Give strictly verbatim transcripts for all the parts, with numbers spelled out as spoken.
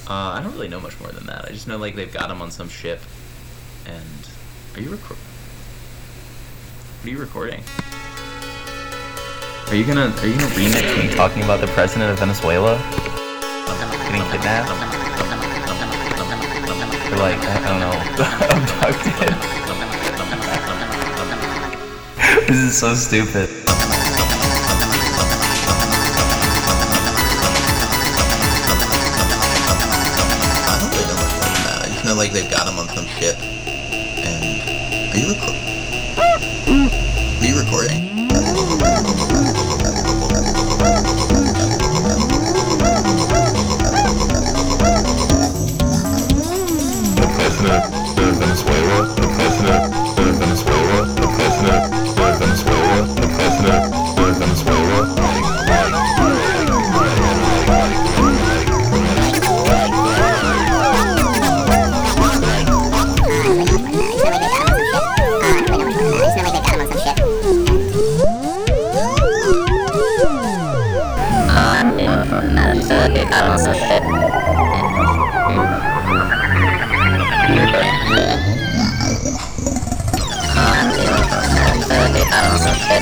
Uh, I don't really know much more than that. I just know like they've got him on some ship, and are you record? What are you recording? Are you gonna Are you gonna remix me talking about the president of Venezuela getting kidnapped? Or like I don't know, abducted? This is so stupid. Know, like they've got him on some ship, and are you recording? Are you recording? The president of Venezuela, the president of Venezuela, the president of Venezuela, the president of Venezuela. They got him on some ship. They got him on some ship.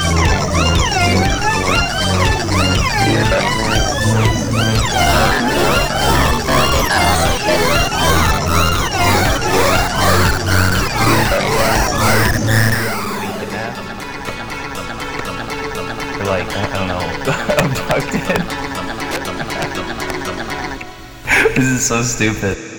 Or like, I don't know, abducted? This is so stupid.